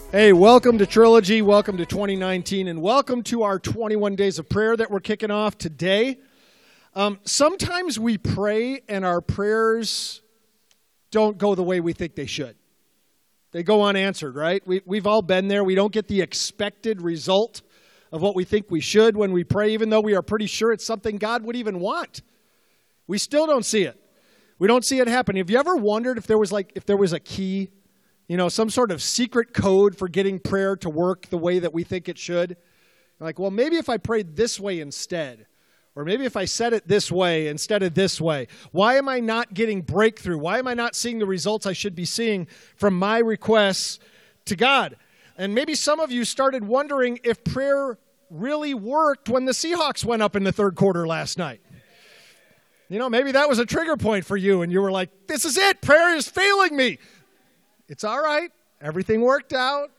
Hey, welcome to Trilogy, welcome to 2019, and welcome to our 21 days of prayer that we're kicking off today. Sometimes we pray and our prayers don't go the way we think they should. They go unanswered, right? We've all been there. We don't get the expected result of what we think we should when we pray, even though we are pretty sure it's something God would even want. We still don't see it. We don't see it happen. Have you ever wondered if there was a key? Some sort of secret code for getting prayer to work the way that we think it should. Like, well, maybe if I prayed this way instead, or maybe if I said it this way instead of this way, why am I not getting breakthrough? Why am I not seeing the results I should be seeing from my requests to God? And maybe some of you started wondering if prayer really worked when the Seahawks went up in the third quarter last night. Maybe that was a trigger point for you, and you were like, this is it, prayer is failing me. It's all right. Everything worked out.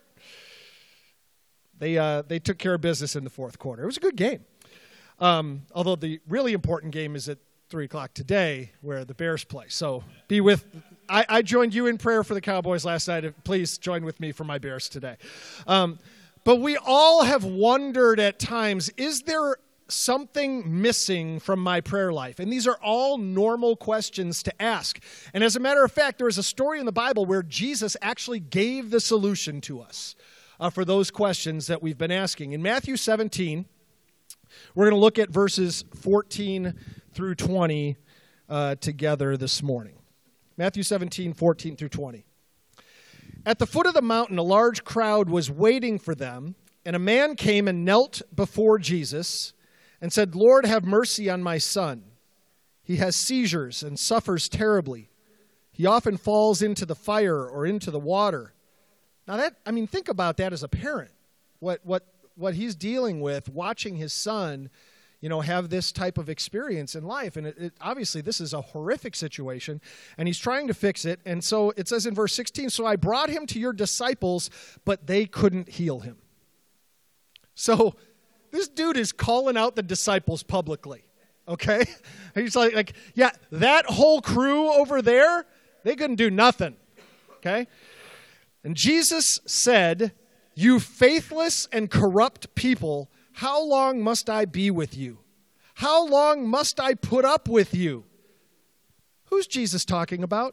They took care of business in the fourth quarter. It was a good game. Although the really important game is at 3 o'clock today where the Bears play. So I joined you in prayer for the Cowboys last night. Please join with me for my Bears today. But we all have wondered at times, is there something missing from my prayer life? And these are all normal questions to ask. And as a matter of fact, there is a story in the Bible where Jesus actually gave the solution to us for those questions that we've been asking. In Matthew 17, we're going to look at verses 14 through 20 together this morning. Matthew 17, 14 through 20. At the foot of the mountain, a large crowd was waiting for them, and a man came and knelt before Jesus and said, "Lord, have mercy on my son. He has seizures and suffers terribly. He often falls into the fire or into the water." Now think about that as a parent. What he's dealing with, watching his son, have this type of experience in life. And obviously this is a horrific situation, and he's trying to fix it. And so it says in verse 16, "So I brought him to your disciples, but they couldn't heal him." So this dude is calling out the disciples publicly, okay? He's like, yeah, that whole crew over there, they couldn't do nothing, okay? And Jesus said, "You faithless and corrupt people, how long must I be with you? How long must I put up with you?" Who's Jesus talking about?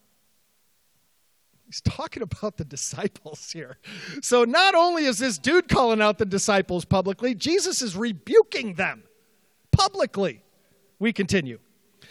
He's talking about the disciples here. So not only is this dude calling out the disciples publicly, Jesus is rebuking them publicly. We continue.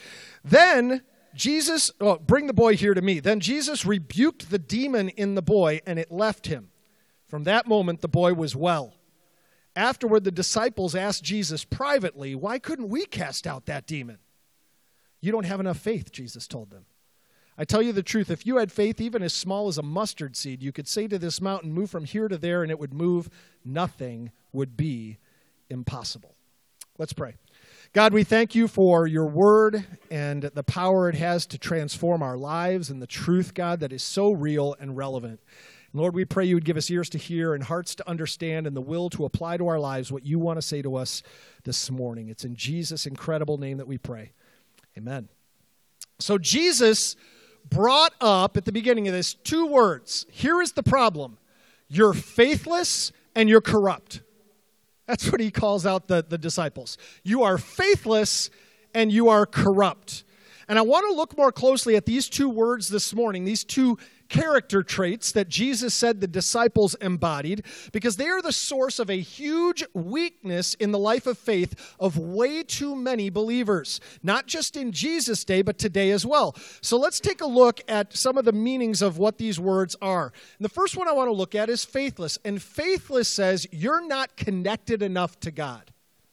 Then Jesus, bring the boy here to me. Then Jesus rebuked the demon in the boy, and it left him. From that moment, the boy was well. Afterward, the disciples asked Jesus privately, "Why couldn't we cast out that demon?" "You don't have enough faith," Jesus told them. "I tell you the truth, if you had faith even as small as a mustard seed, you could say to this mountain, 'Move from here to there,' and it would move. Nothing would be impossible." Let's pray. God, we thank you for your word and the power it has to transform our lives, and the truth, God, that is so real and relevant. Lord, we pray you would give us ears to hear and hearts to understand and the will to apply to our lives what you want to say to us this morning. It's in Jesus' incredible name that we pray. Amen. So Jesus brought up at the beginning of this 2 words. Here is the problem. You're faithless and you're corrupt. That's what he calls out the disciples. You are faithless and you are corrupt. And I want to look more closely at these 2 words this morning, these 2 character traits that Jesus said the disciples embodied, because they are the source of a huge weakness in the life of faith of way too many believers, not just in Jesus' day, but today as well. So let's take a look at some of the meanings of what these words are. And the first one I want to look at is faithless. And faithless says you're not connected enough to God.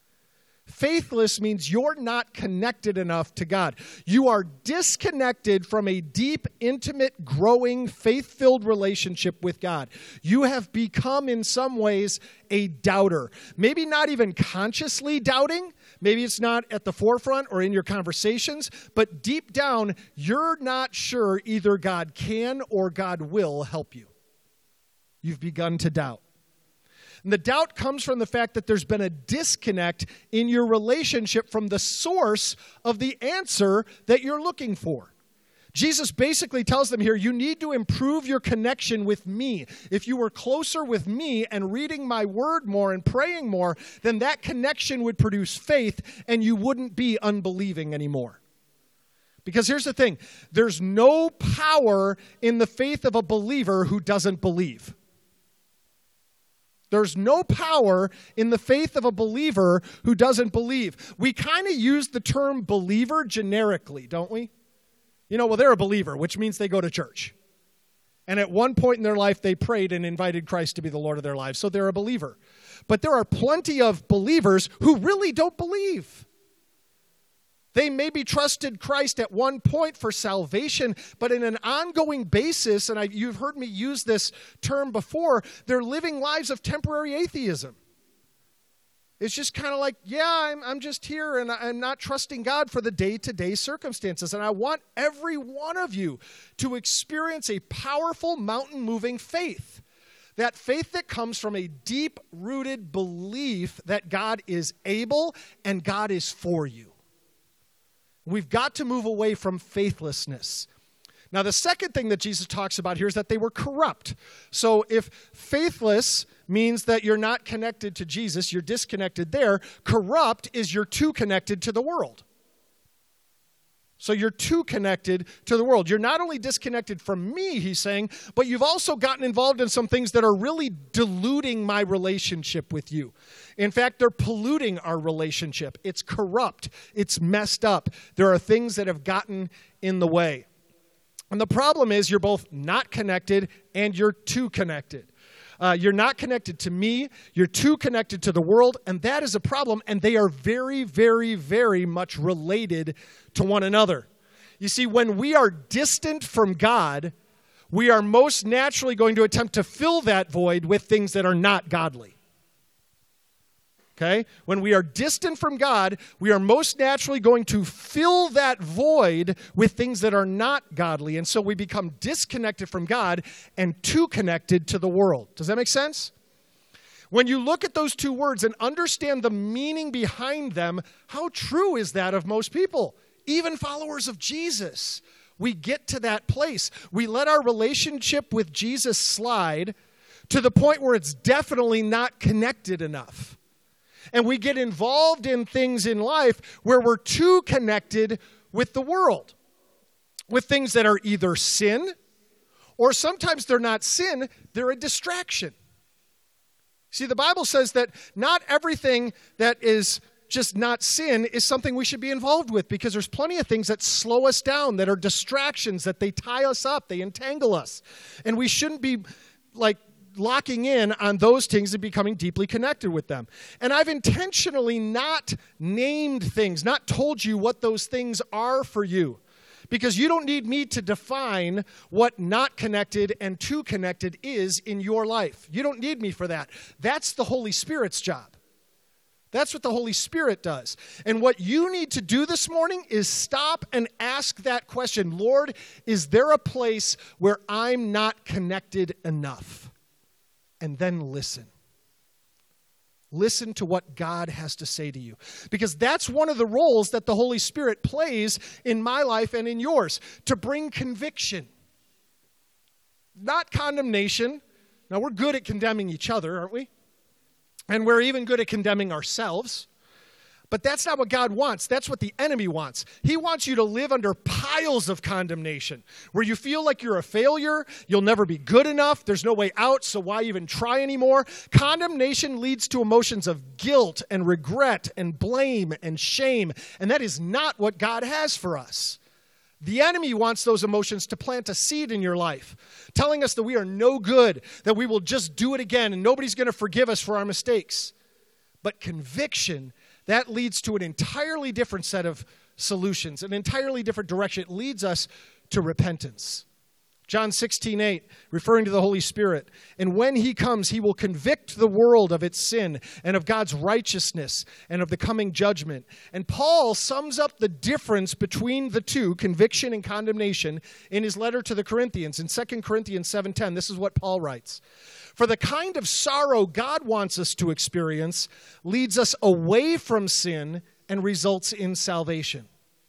Faithless means you're not connected enough to God. You are disconnected from a deep, intimate, growing, faith-filled relationship with God. You have become, in some ways, a doubter. Maybe not even consciously doubting. Maybe it's not at the forefront or in your conversations, but deep down, you're not sure either God can or God will help you. You've begun to doubt. And the doubt comes from the fact that there's been a disconnect in your relationship from the source of the answer that you're looking for. Jesus basically tells them here, you need to improve your connection with me. If you were closer with me and reading my word more and praying more, then that connection would produce faith and you wouldn't be unbelieving anymore. Because here's the thing, there's no power in the faith of a believer who doesn't believe. There's no power in the faith of a believer who doesn't believe. We kind of use the term believer generically, don't we? You know, well, they're a believer, which means they go to church. And at one point in their life, they prayed and invited Christ to be the Lord of their lives, so they're a believer. But there are plenty of believers who really don't believe. They maybe trusted Christ at one point for salvation, but in an ongoing basis, and you've heard me use this term before, they're living lives of temporary atheism. It's just kind of like, yeah, I'm just here and I'm not trusting God for the day-to-day circumstances. And I want every one of you to experience a powerful mountain-moving faith. That faith that comes from a deep-rooted belief that God is able and God is for you. We've got to move away from faithlessness. Now, the second thing that Jesus talks about here is that they were corrupt. So if faithless means that you're not connected to Jesus, you're disconnected there, corrupt is you're too connected to the world. So you're too connected to the world. You're not only disconnected from me, he's saying, but you've also gotten involved in some things that are really diluting my relationship with you. In fact, they're polluting our relationship. It's corrupt. It's messed up. There are things that have gotten in the way. And the problem is you're both not connected and you're too connected. You're not connected to me. You're too connected to the world, and that is a problem, and they are very, very, very much related to one another. You see, when we are distant from God, we are most naturally going to attempt to fill that void with things that are not godly. Okay? When we are distant from God, we are most naturally going to fill that void with things that are not godly. And so we become disconnected from God and too connected to the world. Does that make sense? When you look at those two words and understand the meaning behind them, how true is that of most people? Even followers of Jesus. We get to that place. We let our relationship with Jesus slide to the point where it's definitely not connected enough. And we get involved in things in life where we're too connected with the world, with things that are either sin, or sometimes they're not sin, they're a distraction. See, the Bible says that not everything that is just not sin is something we should be involved with, because there's plenty of things that slow us down, that are distractions, that they tie us up, they entangle us. And we shouldn't be locking in on those things and becoming deeply connected with them. And I've intentionally not named things, not told you what those things are for you, because you don't need me to define what not connected and too connected is in your life. You don't need me for that. That's the Holy Spirit's job. That's what the Holy Spirit does. And what you need to do this morning is stop and ask that question, Lord, is there a place where I'm not connected enough? And then listen. Listen to what God has to say to you. Because that's one of the roles that the Holy Spirit plays in my life and in yours, to bring conviction. Not condemnation. Now, we're good at condemning each other, aren't we? And we're even good at condemning ourselves. But that's not what God wants. That's what the enemy wants. He wants you to live under piles of condemnation, where you feel like you're a failure, you'll never be good enough, there's no way out, so why even try anymore? Condemnation leads to emotions of guilt and regret and blame and shame, and that is not what God has for us. The enemy wants those emotions to plant a seed in your life, telling us that we are no good, that we will just do it again, and nobody's going to forgive us for our mistakes. But conviction, that leads to an entirely different set of solutions, an entirely different direction. It leads us to repentance. John 16:8, referring to the Holy Spirit. And when he comes, he will convict the world of its sin and of God's righteousness and of the coming judgment. And Paul sums up the difference between the two, conviction and condemnation, in his letter to the Corinthians. In 2 Corinthians 7:10, this is what Paul writes. For the kind of sorrow God wants us to experience leads us away from sin and results in salvation.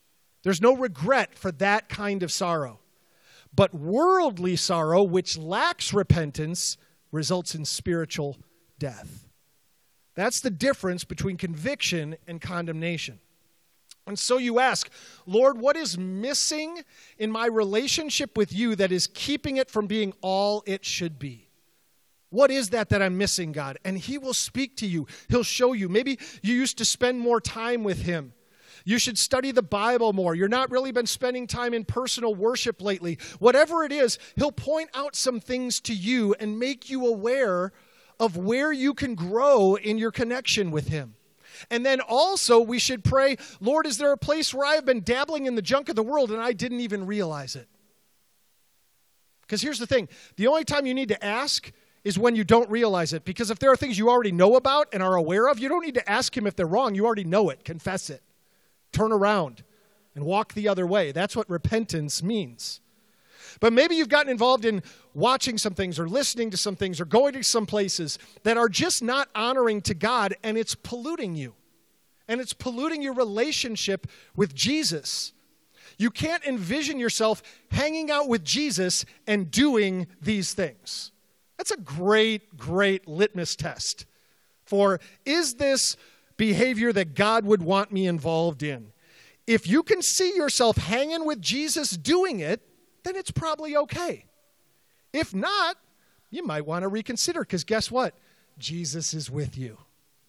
There's no regret for that kind of sorrow. But worldly sorrow, which lacks repentance, results in spiritual death. That's the difference between conviction and condemnation. And so you ask, Lord, what is missing in my relationship with you that is keeping it from being all it should be? What is that I'm missing, God? And he will speak to you. He'll show you. Maybe you used to spend more time with him. You should study the Bible more. You're not really been spending time in personal worship lately. Whatever it is, he'll point out some things to you and make you aware of where you can grow in your connection with him. And then also we should pray, Lord, is there a place where I have been dabbling in the junk of the world and I didn't even realize it? Because here's the thing. The only time you need to ask is when you don't realize it. Because if there are things you already know about and are aware of, you don't need to ask him if they're wrong. You already know it. Confess it. Turn around and walk the other way. That's what repentance means. But maybe you've gotten involved in watching some things or listening to some things or going to some places that are just not honoring to God, and it's polluting you. And it's polluting your relationship with Jesus. You can't envision yourself hanging out with Jesus and doing these things. That's a great, great litmus test for, is this behavior that God would want me involved in? If you can see yourself hanging with Jesus doing it, then it's probably okay. If not, you might want to reconsider, because guess what? Jesus is with you.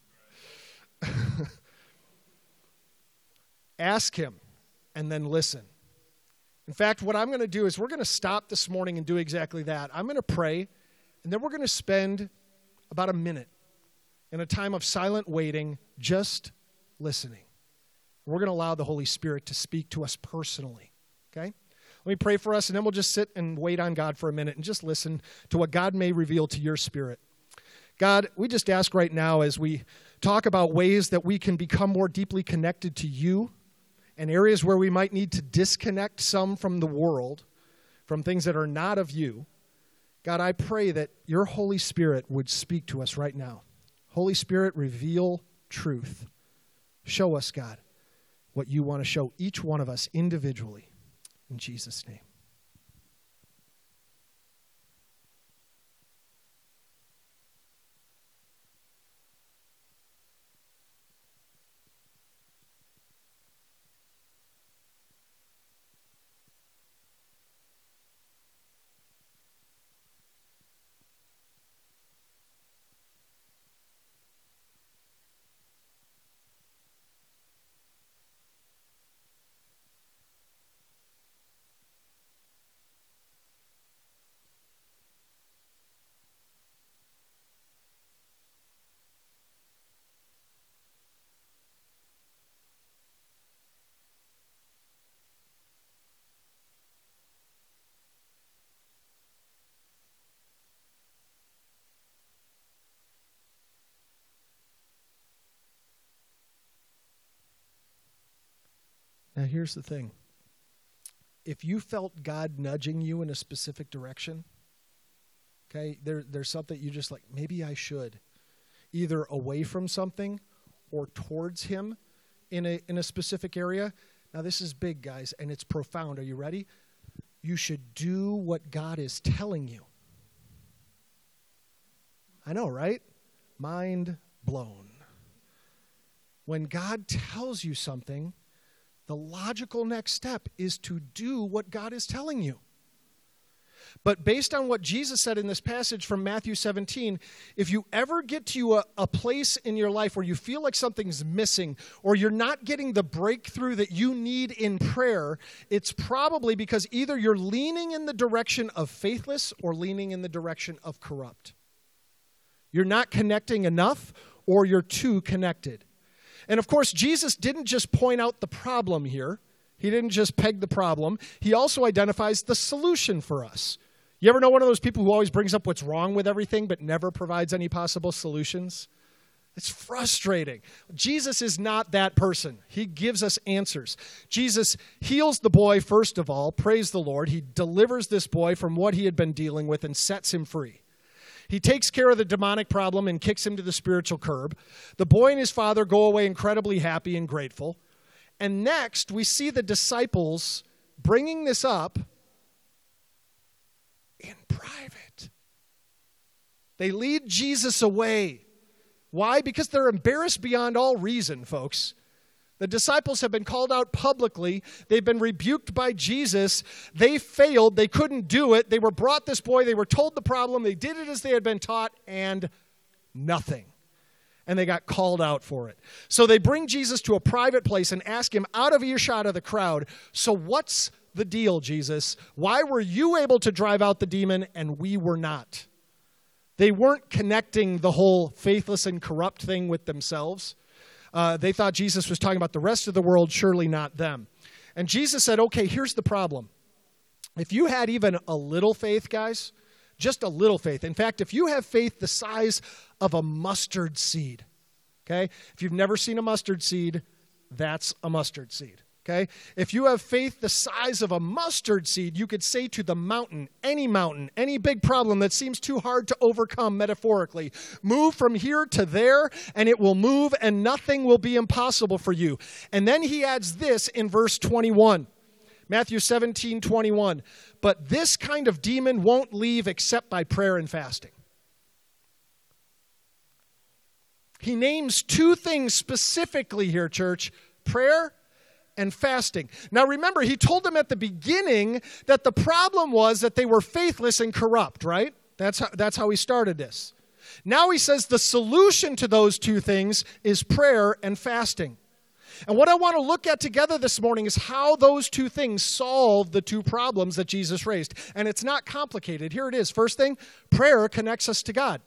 Ask him and then listen. In fact, what I'm going to do is we're going to stop this morning and do exactly that. I'm going to pray, and then we're going to spend about a minute in a time of silent waiting, just listening. We're going to allow the Holy Spirit to speak to us personally, okay? Let me pray for us, and then we'll just sit and wait on God for a minute and just listen to what God may reveal to your spirit. God, we just ask right now as we talk about ways that we can become more deeply connected to you and areas where we might need to disconnect some from the world, from things that are not of you. God, I pray that your Holy Spirit would speak to us right now. Holy Spirit, reveal truth. Show us, God, what you want to show each one of us individually. In Jesus' name. Now, here's the thing. If you felt God nudging you in a specific direction, okay, there's something you just like, maybe I should, either away from something or towards him in a specific area. Now, this is big, guys, and it's profound. Are you ready? You should do what God is telling you. I know, right? Mind blown. When God tells you something, the logical next step is to do what God is telling you. But based on what Jesus said in this passage from Matthew 17, if you ever get to a place in your life where you feel like something's missing or you're not getting the breakthrough that you need in prayer, it's probably because either you're leaning in the direction of faithless or leaning in the direction of corrupt. You're not connecting enough or you're too connected. And of course, Jesus didn't just point out the problem here. He didn't just peg the problem. He also identifies the solution for us. You ever know one of those people who always brings up what's wrong with everything but never provides any possible solutions? It's frustrating. Jesus is not that person. He gives us answers. Jesus heals the boy, first of all. Praise the Lord. He delivers this boy from what he had been dealing with and sets him free. He takes care of the demonic problem and kicks him to the spiritual curb. The boy and his father go away incredibly happy and grateful. And next, we see the disciples bringing this up in private. They lead Jesus away. Why? Because they're embarrassed beyond all reason, folks. The disciples have been called out publicly. They've been rebuked by Jesus. They failed. They couldn't do it. They were brought this boy. They were told the problem. They did it as they had been taught, and nothing. And they got called out for it. So they bring Jesus to a private place and ask him out of earshot of the crowd, so what's the deal, Jesus? Why were you able to drive out the demon and we were not? They weren't connecting the whole faithless and corrupt thing with themselves. They thought Jesus was talking about the rest of the world, surely not them. And Jesus said, okay, here's the problem. If you had even a little faith, guys, just a little faith. In fact, if you have faith the size of a mustard seed, okay? If you've never seen a mustard seed, that's a mustard seed, okay? If you have faith the size of a mustard seed, you could say to the mountain, any big problem that seems too hard to overcome metaphorically, move from here to there, and it will move, and nothing will be impossible for you. And then he adds this in verse 21. Matthew 17:21. But this kind of demon won't leave except by prayer and fasting. He names two things specifically here, church: prayer and fasting. Now remember, he told them at the beginning that the problem was that they were faithless and corrupt, right? That's how he started this. Now he says the solution to those two things is prayer and fasting. And what I want to look at together this morning is how those two things solve the two problems that Jesus raised. And it's not complicated. Here it is. First thing, prayer connects us to God.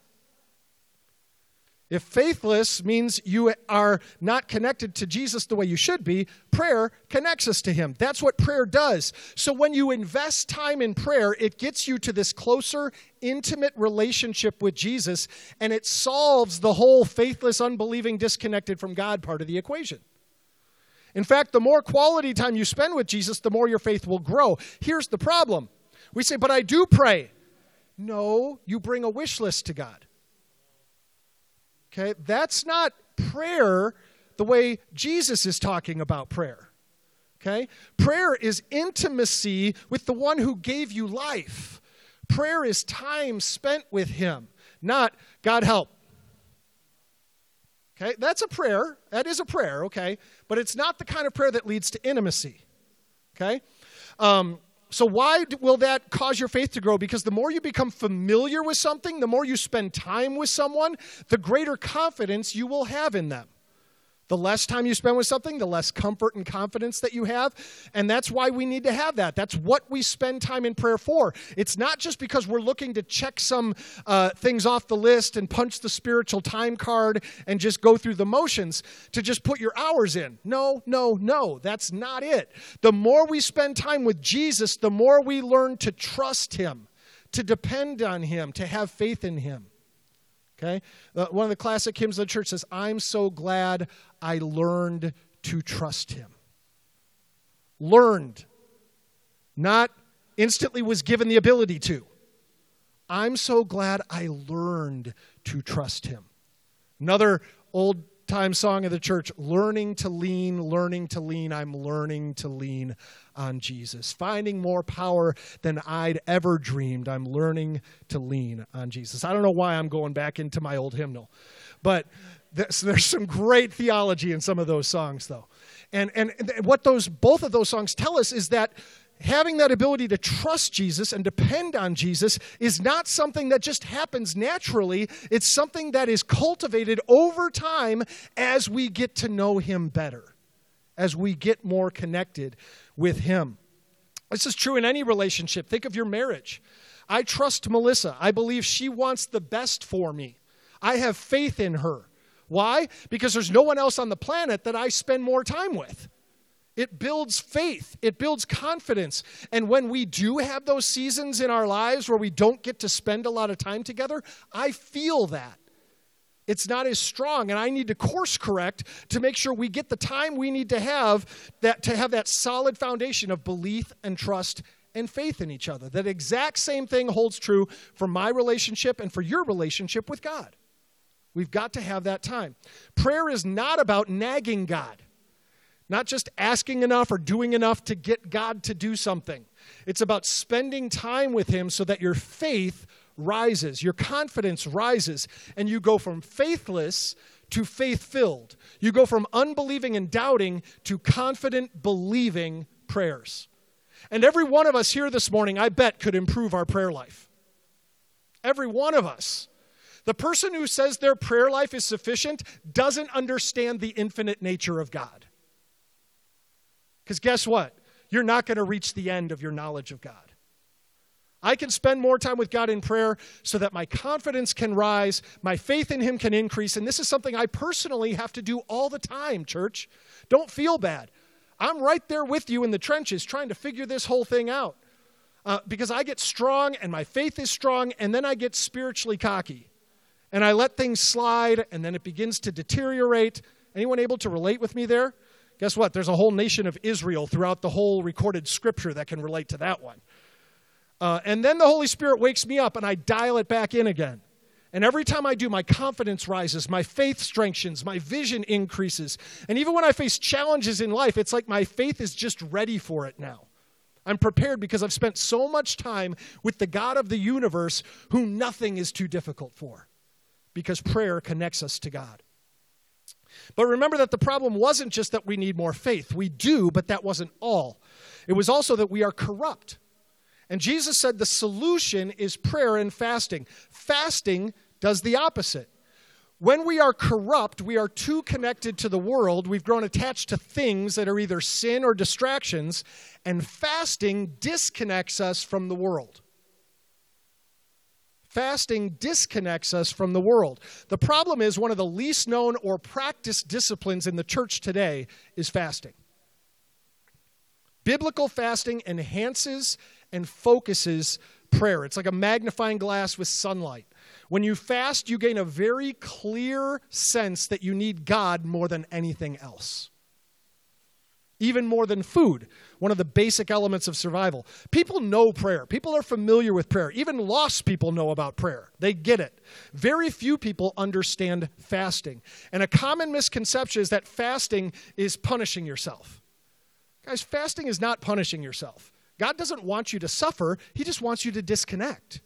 If faithless means you are not connected to Jesus the way you should be, prayer connects us to him. That's what prayer does. So when you invest time in prayer, it gets you to this closer, intimate relationship with Jesus, and it solves the whole faithless, unbelieving, disconnected from God part of the equation. In fact, the more quality time you spend with Jesus, the more your faith will grow. Here's the problem. We say, but I do pray. No, you bring a wish list to God. Okay, that's not prayer the way Jesus is talking about prayer. Okay, prayer is intimacy with the one who gave you life. Prayer is time spent with him, not God help. Okay, that's a prayer. That is a prayer, okay? But it's not the kind of prayer that leads to intimacy, okay? So why will that cause your faith to grow? Because the more you become familiar with something, the more you spend time with someone, the greater confidence you will have in them. The less time you spend with something, the less comfort and confidence that you have. And that's why we need to have that. That's what we spend time in prayer for. It's not just because we're looking to check some things off the list and punch the spiritual time card and just go through the motions to just put your hours in. No. That's not it. The more we spend time with Jesus, the more we learn to trust him, to depend on him, to have faith in him. Okay? One of the classic hymns of the church says, I'm so glad I learned to trust him. Learned. Not instantly was given the ability to. I'm so glad I learned to trust him. Another old-time song of the church, learning to lean, I'm learning to lean on Jesus. Finding more power than I'd ever dreamed, I'm learning to lean on Jesus. I don't know why I'm going back into my old hymnal, but there's some great theology in some of those songs, though. And what both of those songs tell us is that having that ability to trust Jesus and depend on Jesus is not something that just happens naturally. It's something that is cultivated over time as we get to know him better, as we get more connected with him. This is true in any relationship. Think of your marriage. I trust Melissa. I believe she wants the best for me. I have faith in her. Why? Because there's no one else on the planet that I spend more time with. It builds faith. It builds confidence. And when we do have those seasons in our lives where we don't get to spend a lot of time together, I feel that. It's not as strong, and I need to course correct to make sure we get the time we need to have that solid foundation of belief and trust and faith in each other. That exact same thing holds true for my relationship and for your relationship with God. We've got to have that time. Prayer is not about nagging God. Not just asking enough or doing enough to get God to do something. It's about spending time with him so that your faith rises, your confidence rises, and you go from faithless to faith-filled. You go from unbelieving and doubting to confident, believing prayers. And every one of us here this morning, I bet, could improve our prayer life. Every one of us. The person who says their prayer life is sufficient doesn't understand the infinite nature of God. Because guess what? You're not going to reach the end of your knowledge of God. I can spend more time with God in prayer so that my confidence can rise, my faith in him can increase, and this is something I personally have to do all the time, church. Don't feel bad. I'm right there with you in the trenches trying to figure this whole thing out because I get strong and my faith is strong, and then I get spiritually cocky, and I let things slide, and then it begins to deteriorate. Anyone able to relate with me there? Guess what? There's a whole nation of Israel throughout the whole recorded scripture that can relate to that one. And then the Holy Spirit wakes me up and I dial it back in again. And every time I do, my confidence rises, my faith strengthens, my vision increases. And even when I face challenges in life, it's like my faith is just ready for it now. I'm prepared because I've spent so much time with the God of the universe who nothing is too difficult for, because prayer connects us to God. But remember that the problem wasn't just that we need more faith. We do, but that wasn't all. It was also that we are corrupt. And Jesus said the solution is prayer and fasting. Fasting does the opposite. When we are corrupt, we are too connected to the world. We've grown attached to things that are either sin or distractions, and fasting disconnects us from the world. Fasting disconnects us from the world. The problem is one of the least known or practiced disciplines in the church today is fasting. Biblical fasting enhances and focuses prayer. It's like a magnifying glass with sunlight. When you fast, you gain a very clear sense that you need God more than anything else. Even more than food, one of the basic elements of survival. People know prayer. People are familiar with prayer. Even lost people know about prayer. They get it. Very few people understand fasting. And a common misconception is that fasting is punishing yourself. Guys, fasting is not punishing yourself. God doesn't want you to suffer. He just wants you to disconnect.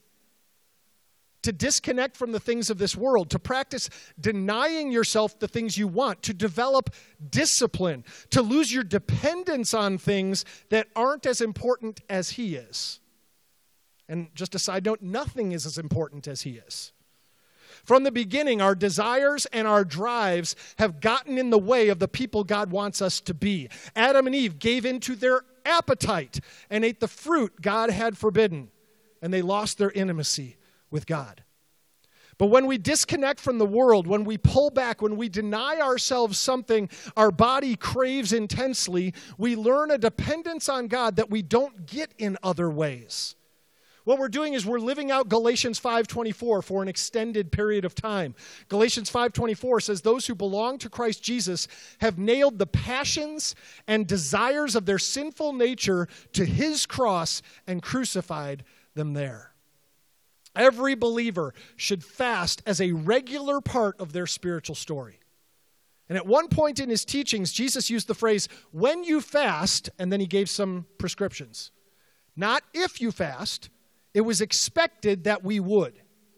To disconnect from the things of this world, to practice denying yourself the things you want, to develop discipline, to lose your dependence on things that aren't as important as he is. And just a side note, nothing is as important as he is. From the beginning, our desires and our drives have gotten in the way of the people God wants us to be. Adam and Eve gave in to their appetite and ate the fruit God had forbidden, and they lost their intimacy with God. But when we disconnect from the world, when we pull back, when we deny ourselves something our body craves intensely, we learn a dependence on God that we don't get in other ways. What we're doing is we're living out Galatians 5:24 for an extended period of time. Galatians 5:24 says, those who belong to Christ Jesus have nailed the passions and desires of their sinful nature to his cross and crucified them there. Every believer should fast as a regular part of their spiritual story. And at one point in his teachings, Jesus used the phrase, when you fast, and then he gave some prescriptions. Not if you fast. It was expected that we would.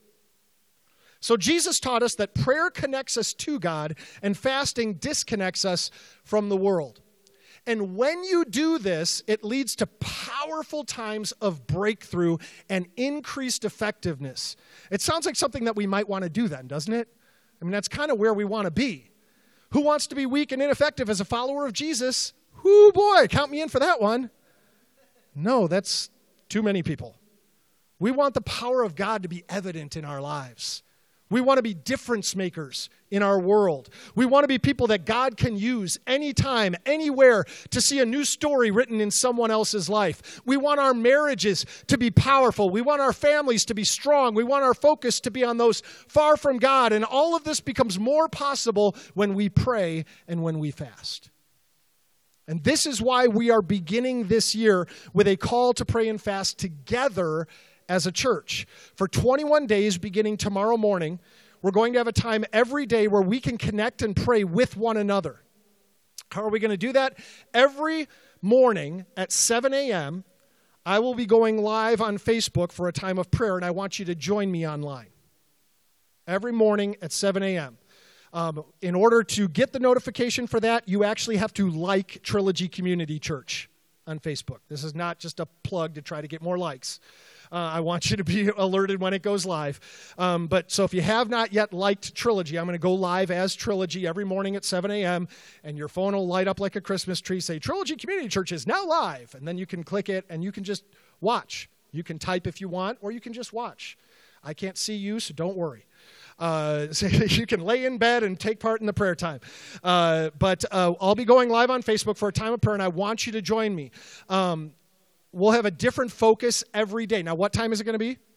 So Jesus taught us that prayer connects us to God and fasting disconnects us from the world. And when you do this, it leads to powerful times of breakthrough and increased effectiveness. It sounds like something that we might want to do then, doesn't it? I mean, that's kind of where we want to be. Who wants to be weak and ineffective as a follower of Jesus? Whoo boy, count me in for that one. No, that's too many people. We want the power of God to be evident in our lives. We want to be difference makers in our world. We want to be people that God can use anytime, anywhere to see a new story written in someone else's life. We want our marriages to be powerful. We want our families to be strong. We want our focus to be on those far from God. And all of this becomes more possible when we pray and when we fast. And this is why we are beginning this year with a call to pray and fast together as a church. For 21 days, beginning tomorrow morning, we're going to have a time every day where we can connect and pray with one another. How are we going to do that? Every morning at 7 a.m., I will be going live on Facebook for a time of prayer, and I want you to join me online. Every morning at 7 a.m. In order to get the notification for that, you actually have to like Trilogy Community Church on Facebook. This is not just a plug to try to get more likes. I want you to be alerted when it goes live. So if you have not yet liked Trilogy, I'm going to go live as Trilogy every morning at 7 a.m., and your phone will light up like a Christmas tree, say, Trilogy Community Church is now live, and then you can click it, and you can just watch. You can type if you want, or you can just watch. I can't see you, so don't worry. So you can lay in bed and take part in the prayer time. But I'll be going live on Facebook for a time of prayer, and I want you to join me. We'll have a different focus every day. Now, what time is it going to be?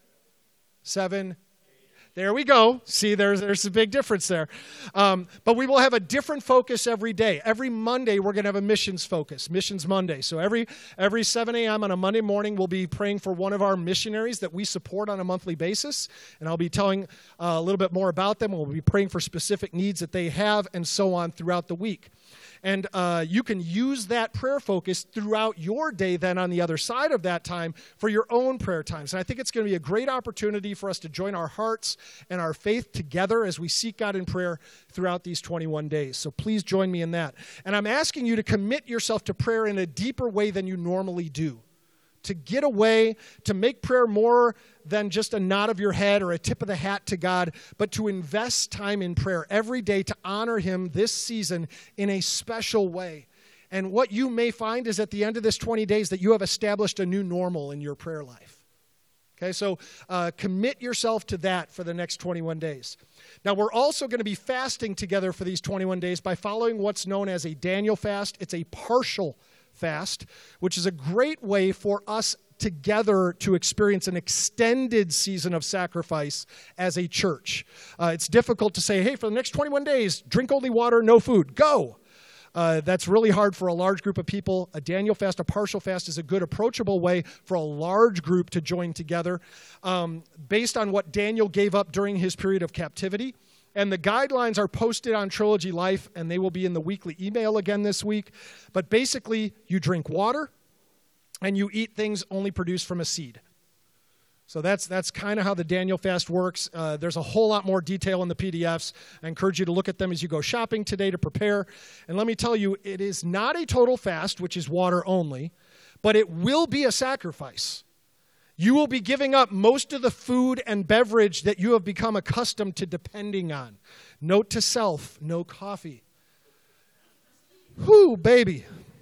7. There we go. See, there's a big difference there. But we will have a different focus every day. Every Monday, we're going to have a missions focus, Missions Monday. So every 7 a.m. on a Monday morning, we'll be praying for one of our missionaries that we support on a monthly basis. And I'll be telling a little bit more about them. We'll be praying for specific needs that they have and so on throughout the week. And you can use that prayer focus throughout your day then on the other side of that time for your own prayer times. And I think it's going to be a great opportunity for us to join our hearts and our faith together as we seek God in prayer throughout these 21 days. So please join me in that. And I'm asking you to commit yourself to prayer in a deeper way than you normally do. To get away, to make prayer more than just a nod of your head or a tip of the hat to God, but to invest time in prayer every day to honor Him this season in a special way. And what you may find is at the end of this 20 days that you have established a new normal in your prayer life. Okay, so commit yourself to that for the next 21 days. Now, we're also going to be fasting together for these 21 days by following what's known as a Daniel fast. It's a partial fast, which is a great way for us together to experience an extended season of sacrifice as a church. It's difficult to say, hey, for the next 21 days, drink only water, no food, go. That's really hard for a large group of people. A Daniel fast, a partial fast is a good approachable way for a large group to join together based on what Daniel gave up during his period of captivity. And the guidelines are posted on Trilogy Life, and they will be in the weekly email again this week. But basically, you drink water, and you eat things only produced from a seed. So that's kind of how the Daniel fast works. There's a whole lot more detail in the PDFs. I encourage you to look at them as you go shopping today to prepare. And let me tell you, it is not a total fast, which is water only, but it will be a sacrifice. You will be giving up most of the food and beverage that you have become accustomed to depending on. Note to self, no coffee. Whew, baby.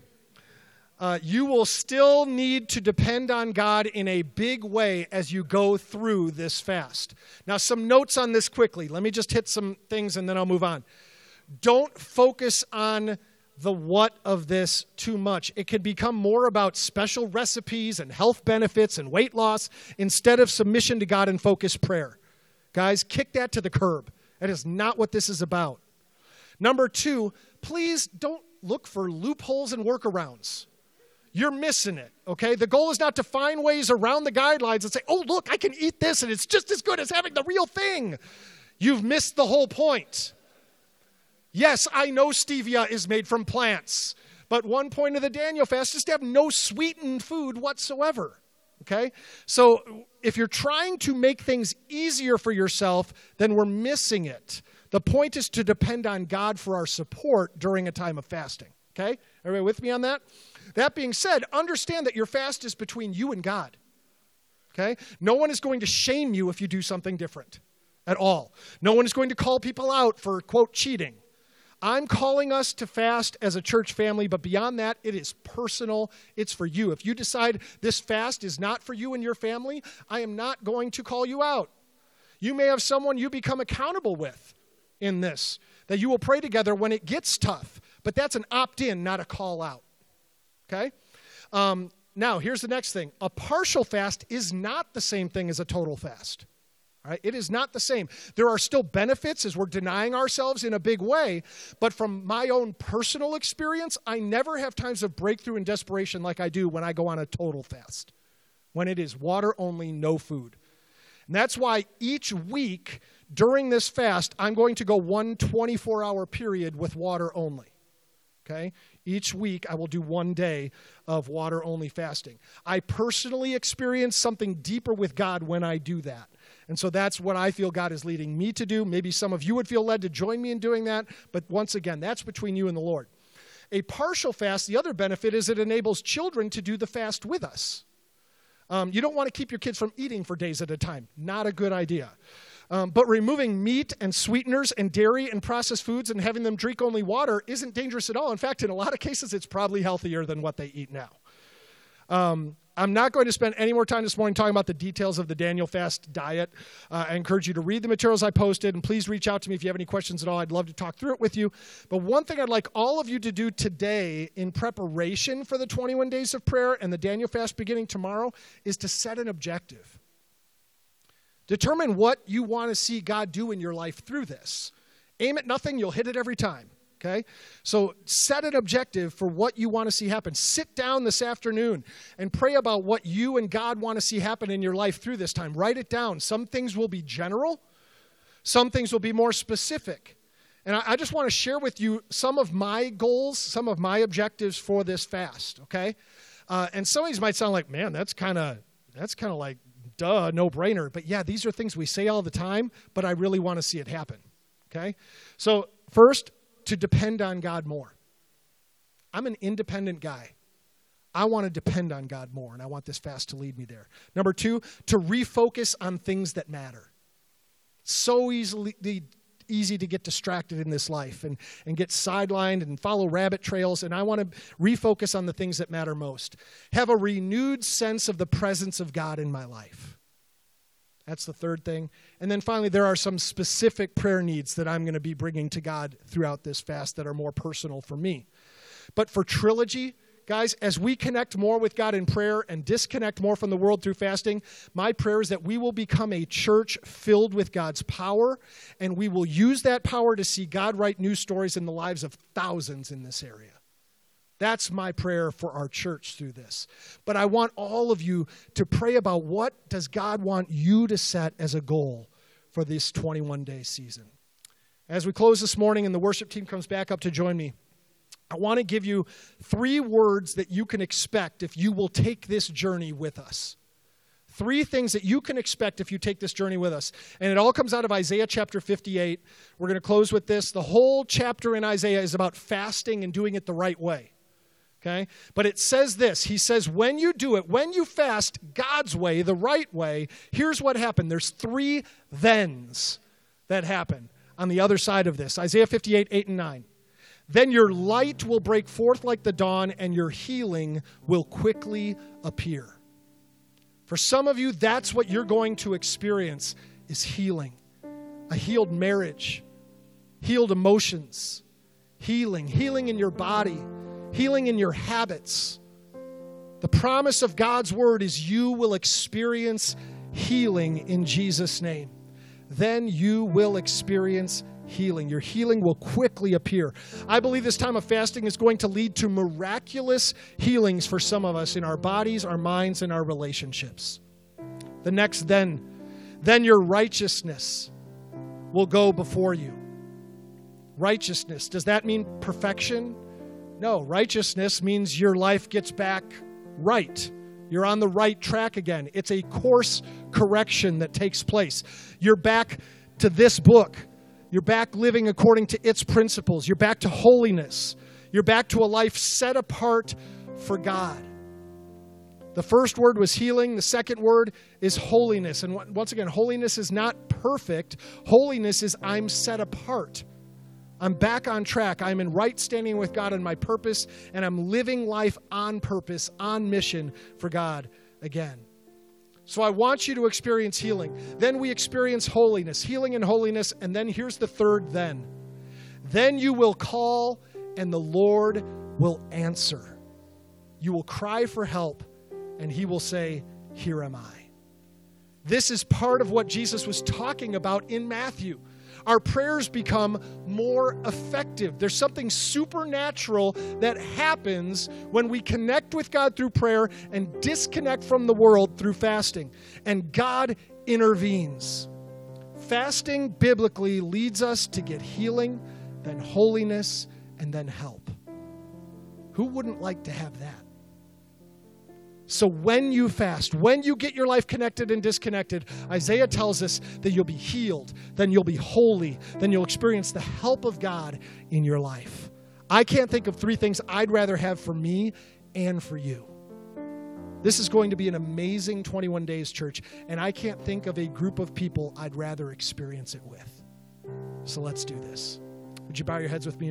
You will still need to depend on God in a big way as you go through this fast. Now, some notes on this quickly. Let me just hit some things and then I'll move on. Don't focus on the what of this too much. It can become more about special recipes and health benefits and weight loss instead of submission to God and focused prayer. Guys, kick that to the curb. That is not what this is about. Number 2, please don't look for loopholes and workarounds. You're missing it, okay? The goal is not to find ways around the guidelines and say, oh, look, I can eat this and it's just as good as having the real thing. You've missed the whole point. Yes, I know stevia is made from plants, but one point of the Daniel fast is to have no sweetened food whatsoever, okay? So if you're trying to make things easier for yourself, then we're missing it. The point is to depend on God for our support during a time of fasting, okay? Everybody with me on that? That being said, understand that your fast is between you and God, okay? No one is going to shame you if you do something different at all. No one is going to call people out for, quote, cheating. I'm calling us to fast as a church family, but beyond that, it is personal. It's for you. If you decide this fast is not for you and your family, I am not going to call you out. You may have someone you become accountable with in this, that you will pray together when it gets tough, but that's an opt-in, not a call out, okay? Now, here's the next thing. A partial fast is not the same thing as a total fast. Right? It is not the same. There are still benefits as we're denying ourselves in a big way, but from my own personal experience, I never have times of breakthrough and desperation like I do when I go on a total fast, when it is water only, no food. And that's why each week during this fast, I'm going to go one 24-hour period with water only. Okay? Each week, I will do 1 day of water-only fasting. I personally experience something deeper with God when I do that. And so that's what I feel God is leading me to do. Maybe some of you would feel led to join me in doing that. But once again, that's between you and the Lord. A partial fast, the other benefit is it enables children to do the fast with us. You don't want to keep your kids from eating for days at a time. Not a good idea. But removing meat and sweeteners and dairy and processed foods and having them drink only water isn't dangerous at all. In fact, in a lot of cases, it's probably healthier than what they eat now. I'm not going to spend any more time this morning talking about the details of the Daniel Fast diet. I encourage you to read the materials I posted, and please reach out to me if you have any questions at all. I'd love to talk through it with you. But one thing I'd like all of you to do today in preparation for the 21 days of prayer and the Daniel Fast beginning tomorrow is to set an objective. Determine what you want to see God do in your life through this. Aim at nothing, you'll hit it every time. Okay? So set an objective for what you want to see happen. Sit down this afternoon and pray about what you and God want to see happen in your life through this time. Write it down. Some things will be general. Some things will be more specific. And I just want to share with you some of my goals, some of my objectives for this fast, okay? And some of these might sound like, man, that's kind of like, duh, no-brainer. But yeah, these are things we say all the time, but I really want to see it happen, okay? So first, to depend on God more. I'm an independent guy. I want to depend on God more, and I want this fast to lead me there. Number 2, to refocus on things that matter. So easy to get distracted in this life and get sidelined and follow rabbit trails, and I want to refocus on the things that matter most. Have a renewed sense of the presence of God in my life. That's the third thing. And then finally, there are some specific prayer needs that I'm going to be bringing to God throughout this fast that are more personal for me. But for Trilogy, guys, as we connect more with God in prayer and disconnect more from the world through fasting, my prayer is that we will become a church filled with God's power, and we will use that power to see God write new stories in the lives of thousands in this area. That's my prayer for our church through this. But I want all of you to pray about what does God want you to set as a goal for this 21-day season. As we close this morning and the worship team comes back up to join me, I want to give you 3 words that you can expect if you will take this journey with us. 3 things that you can expect if you take this journey with us. And it all comes out of Isaiah chapter 58. We're going to close with this. The whole chapter in Isaiah is about fasting and doing it the right way. Okay? But it says this. He says, when you do it, when you fast God's way, the right way, here's what happened. There's 3 thens that happen on the other side of this. Isaiah 58, 8 and 9. Then your light will break forth like the dawn, and your healing will quickly appear. For some of you, that's what you're going to experience is healing. A healed marriage, healed emotions, healing in your body, healing in your habits. The promise of God's word is you will experience healing in Jesus' name. Then you will experience healing. Your healing will quickly appear. I believe this time of fasting is going to lead to miraculous healings for some of us in our bodies, our minds, and our relationships. The next then your righteousness will go before you. Righteousness, does that mean perfection? No, righteousness means your life gets back right. You're on the right track again. It's a course correction that takes place. You're back to this book. You're back living according to its principles. You're back to holiness. You're back to a life set apart for God. The first word was healing. The second word is holiness. And once again, holiness is not perfect. Holiness is I'm set apart. I'm back on track. I'm in right standing with God on my purpose, and I'm living life on purpose, on mission for God again. So I want you to experience healing. Then we experience holiness, healing and holiness, and then here's the third then. Then you will call, and the Lord will answer. You will cry for help, and he will say, here am I. This is part of what Jesus was talking about in Matthew. Our prayers become more effective. There's something supernatural that happens when we connect with God through prayer and disconnect from the world through fasting. And God intervenes. Fasting biblically leads us to get healing, then holiness, and then help. Who wouldn't like to have that? So when you fast, when you get your life connected and disconnected, Isaiah tells us that you'll be healed, then you'll be holy, then you'll experience the help of God in your life. I can't think of 3 things I'd rather have for me and for you. This is going to be an amazing 21 days, church, and I can't think of a group of people I'd rather experience it with. So let's do this. Would you bow your heads with me?